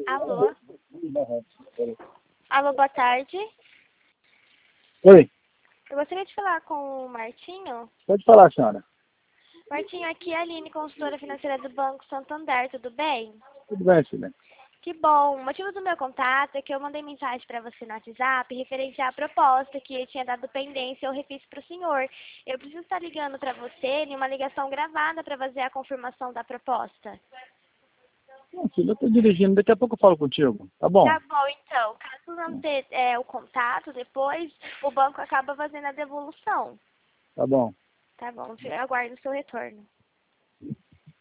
Alô? Alô, boa tarde. Oi, Eu gostaria de falar com o Martinho. pode falar, senhora. Martinho, aqui é a Aline, consultora financeira do Banco Santander, tudo bem? Tudo bem, filha? Que bom. O motivo do meu contato é que eu mandei mensagem para você no WhatsApp referente à proposta que eu tinha dado pendência, eu refiz para o senhor. Eu preciso estar ligando para você em uma ligação gravada para fazer a confirmação da proposta. Não, filha, eu tô dirigindo, daqui a pouco eu falo contigo, tá bom? Tá bom, então. Caso não ter o contato depois, o banco acaba fazendo a devolução. Tá bom. Tá bom, eu aguardo o seu retorno.